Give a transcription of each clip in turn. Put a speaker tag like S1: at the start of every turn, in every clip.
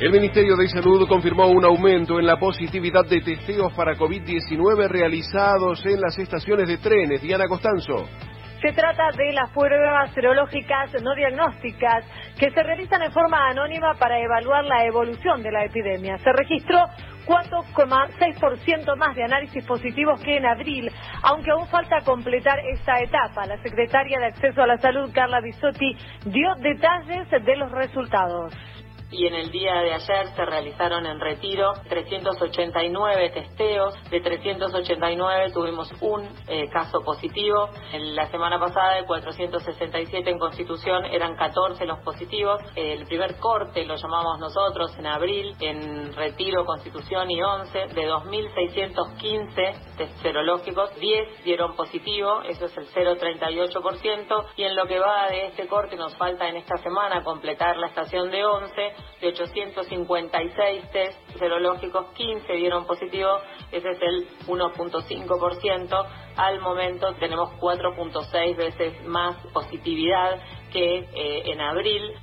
S1: El Ministerio de Salud confirmó un aumento en la positividad de testeos para COVID-19 realizados en las estaciones de trenes. Diana Costanzo.
S2: Se trata de las pruebas serológicas no diagnósticas que se realizan en forma anónima para evaluar la evolución de la epidemia. Se registró 4,6% más de análisis positivos que en abril, aunque aún falta completar esta etapa. La secretaria de Acceso a la Salud, Carla Bisotti, dio detalles de los resultados.
S3: Y en el día de ayer se realizaron en Retiro 389 testeos. De 389 tuvimos un caso positivo. En la semana pasada, de 467 en Constitución, eran 14 los positivos. El primer corte lo llamamos nosotros en abril, en Retiro, Constitución y 11. De 2.615 test serológicos, 10 dieron positivo, eso es el 0,38%. Y en lo que va de este corte, nos falta en esta semana completar la estación de 11. De 856 test serológicos, 15 dieron positivo, ese es el 1,5%. Al momento tenemos 4,6 veces más positividad que en abril.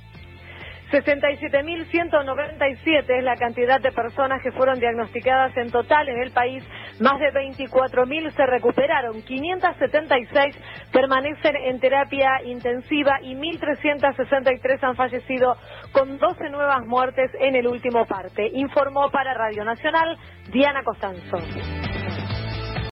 S2: 67.197 es la cantidad de personas que fueron diagnosticadas en total en el país. Más de 24.000 se recuperaron, 576 permanecen en terapia intensiva y 1.363 han fallecido, con 12 nuevas muertes en el último parte. Informó para Radio Nacional Diana Costanzo.